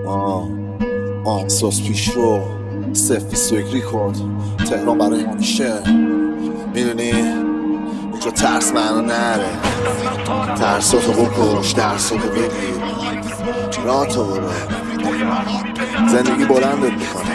ساس پیش رو سفی سویک ریکورد تهران برای همیشه. میدونی اینجا ترس معنا نره، ترساتو بکش، درساتو بگیر، راه تو برو، زندگی بلندت میکنه.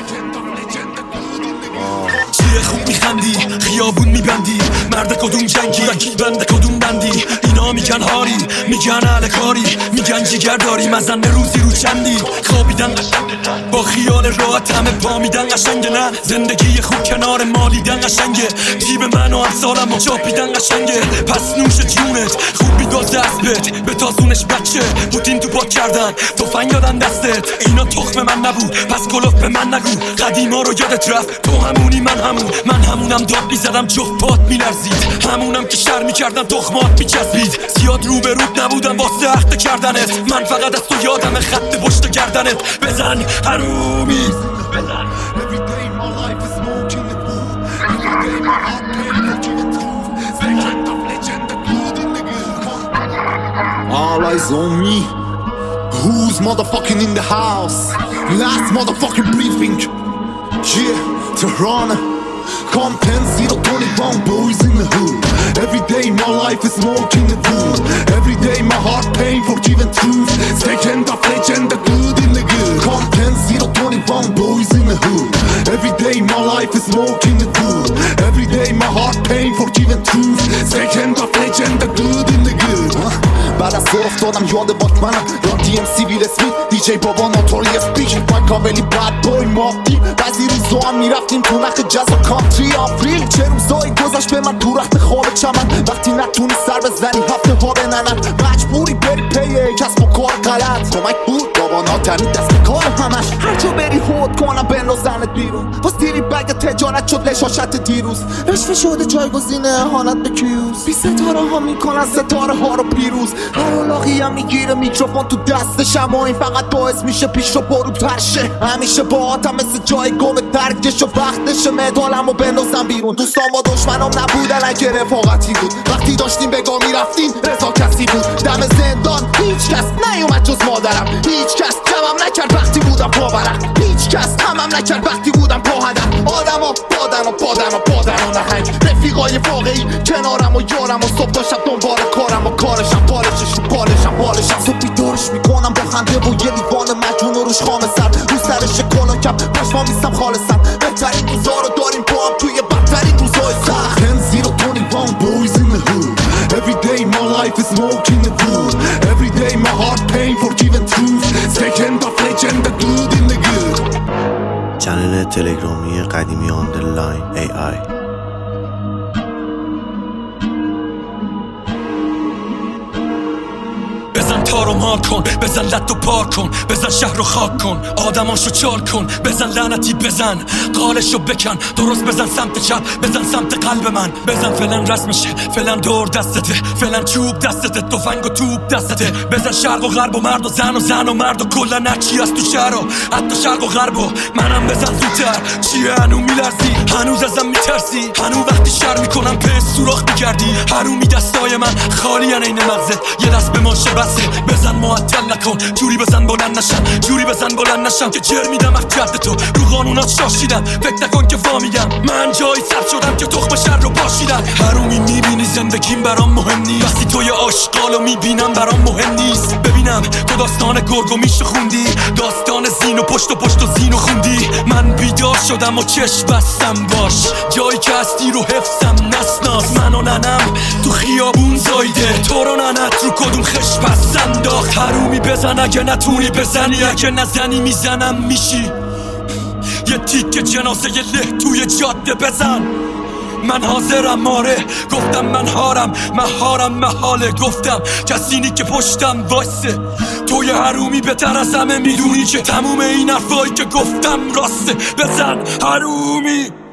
چیه خوب میخندی، خیابون میبندی، مرد کدوم جنگی، بنده کدوم بندی. اینا میگن هاری، میگن اهل کاری، میگن جیگر داری، مزن روزی رو چندی. خوابیدن با خیال راحت، همه پا میدن قشنگه. نه زندگی خوب کنار مالیدن قشنگه. جیب من و امثالم و چاپیدن قشنگه. پس نوش جونت خوب میدازه اسبت، به تازونش بچه پوتین تو پاک کردن، تفنگ دادن دستت. اینا تخم من نبود پس کلوف به من نگو. قدیما رو یادت رفت، تو همونی من همونم داد میزدم جفت پات میلرزید. همونم که شر میکردن تخمات میچسبید. زیاد رو به رود نبودم واسه اخته کردنت. من فقط از تو یادم خط پشت گردنت. بزن حرومی بزن. All eyes on me. Who's motherfucking in the house? Last motherfucking briefing. Yeah, Tehran. Compensate 21 boys in the hood. Every day my life is smoking the food. Every day my heart pain for giving truth. Second of legend, the good in the good. Compensate 21 boys in the hood. Every day my life is smoking the food. Every day my heart pain for giving truth. Second of legend, the good in the good. بعد از سر افتادم یاد واکمنم، ران دی ام سی ویل اسمیت، دی جی بابا ناتوریس بیچ، مایکاولی بد بوی مافتی. بعضی روزا هم میرفتیم تو نخ جاز و کانتری آفریل. چه روزایی گذشت به من تو رخت خواب چمن، وقتی نتونی سر بزنی هفته ها بننن. مجبوری بری پی کسب و کار غلط، کمک بود بابا ناتنی دست به کار همش. هرجا بری خود کنم بندازنت بیرون، باز دیری بگ تجارت شد لشاشت دیروز. رشوه شده جایگزین اهانت به کیوز، بی ستاره ها میکنن ستاره ها رو پیروز. هرالاقی هم میگیره میکروفون تو دستش، اما این فقط باعث میشه پیش رو برو پرشه. همیشه با آتم مثل جای گم درگش و وقتش مدالم و بندازم بیرون. دوستان با دشمنام نبودن اگه رفاقتی بود، وقتی داشتیم بگاه میرفتیم رضا کسی بود. دم زندان هیچ کس نیومد جز مادرم، هیچ کس جمعم نکرد وقتی بودم پاورم، هیچ کس همم نکرد وقتی بودم پا هدم. آدما بادن و نهنگ، رفیقای واقعی کنارم و یارم و صبح تا شب دنبال کارم و کارشم بالشم. صبح بیدارش میکنم با خنده و یه لیوان مجون و روش خام سر، رو سرش کلا کم پشما میستم خالصم. بهترین روزا رو داریم با هم توی بدترین روزای سخت. 10-21 boys in the hood. Every day my life is smoking the food. Every day my heart pain for giving truth. Second of legend, the good in the good. چنل تلگرامی قدیمی آندرلاین AI. بزن تارو مار کن، بزن لط و پار کن، بزن شهر رو خاک کن، آدماشو چال کن، بزن لعنتی بزن، قالشو بکن، درست بزن سمت چپ، بزن سمت قلب من، بزن فعلا رسمشه، فعلا دور دستته، فعلا چوب دستته، تفنگ و توپ دستته. بزن شرق و غرب و مرد و زن و مرد و کلا نچی از تو شهر و حتی شرق و غرب و منم بزن زودتر. چیه هنو میلرزی، هنوز ازم میترسی، هنو وقتی شر میکنم به سوراخ میگردی. حرومی دستای من خالی ان این مغزت، یه دست به ماشه بسه. بزن معطل نکن، جوری بزن بلند نشم که جر میدم از جد تو. رو قانونات شاشیدم، فکر نکن که وامیدم. من جایی سر شدم که تخم شر رو پاشیدم. حرومی میبینی زندگیم برام مهم نیست، وقتی توی آشغالو میبینم برام مهم نیست. ببینم تو داستان گرگو میشه خوندی، داستان زین و پشت و زین و خوندی. من بیدار شدم و چشم بستم، باش جایی که هستی رو حفظم نسناس. من و ننم تو خیابون زایده، تو رو ننت رو کدوم خش پس انداخت. حرومی بزن اگه نتونی بزنی، اگه نزنی میزنم میشی یه تیک جنازه له توی جاده. بزن من حاضرم، آره گفتم من هارم محاله. گفتم کسینی که پشتم واسه توی حرومی بهتر از همه میدونی که تموم این حرفایی که گفتم راسته. بزن حرومی.